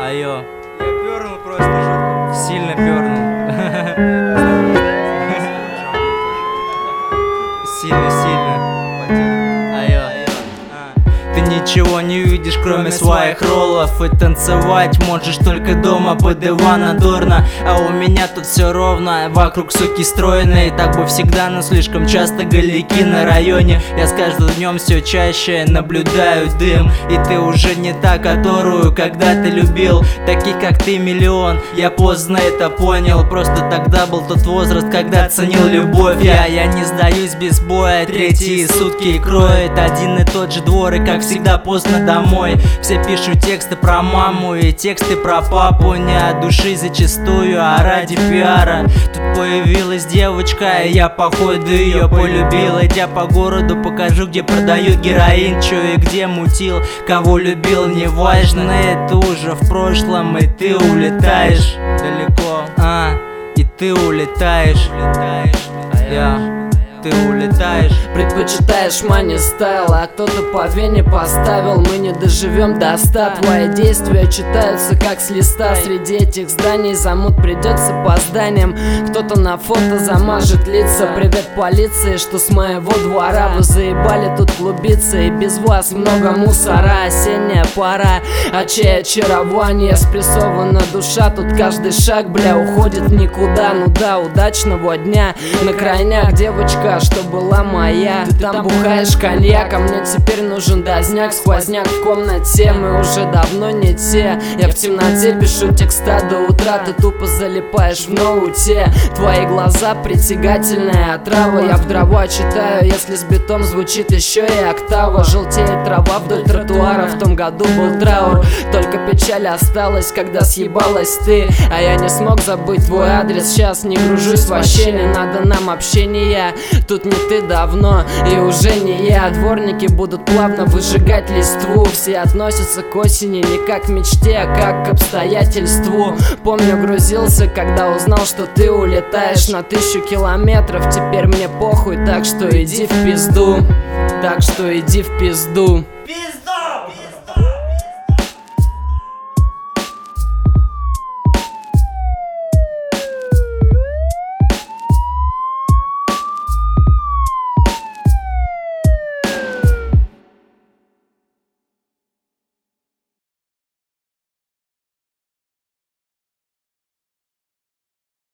Айо. Я пернул просто жутко. Сильно пернул. Сильно. Айо. Ты ничего не видишь, кроме своих роллов. И танцевать можешь только дома под дивана дурно. А у меня тут все ровно, вокруг суки стройные. Так бы всегда, но слишком часто голяки на районе. Я с каждым днем все чаще наблюдаю дым. И ты уже не та, которую когда-то любил. Таких как ты миллион, я поздно это понял. Просто тогда был тот возраст, когда ценил любовь. Я не сдаюсь без боя, третьи сутки кроет один и тот же двор. И как всегда поздно домой. Все пишут тексты про маму и тексты про папу. Не от души зачастую, а ради пиара. Тут появилась девочка, и я походу ее полюбил. Идя по городу, покажу, где продают героин, чё и где мутил. Кого любил, неважно, это уже в прошлом. И ты улетаешь далеко, и ты улетаешь. Ты улетаешь. Предпочитаешь мани стайл, а кто-то по вене поставил. Мы не доживем до 100. Твои действия читаются как с листа. Среди этих зданий замут придется по зданиям. Кто-то на фото замажет лица. Привет полиции, что с моего двора. Вы заебали тут клубиться, и без вас много мусора. Осенняя пора, а чье очарование. Спрессована душа, тут каждый шаг, бля, уходит в никуда. Ну да, удачного дня. На крайняк девочка, что была моя. Ты там бухаешь коньяк, а мне теперь нужен дозняк. Сквозняк в комнате, мы уже давно не те. Я в темноте пишу текста до утра. Ты тупо залипаешь в ноуте. Твои глаза притягательная отрава. Я в дрова читаю, если с битом звучит еще и октава. Желтеет трава вдоль тротуара, в том году был траур. Только печаль осталась, когда съебалась ты. А я не смог забыть твой адрес. Сейчас не гружусь вообще, не надо нам общения. Тут не ты давно, и уже не я. Дворники будут плавно выжигать листву. Все относятся к осени не как к мечте, а как к обстоятельству. Помню, грузился, когда узнал, что ты улетаешь на 1000 километров. Теперь мне похуй, так что иди в пизду. Так что иди в пизду.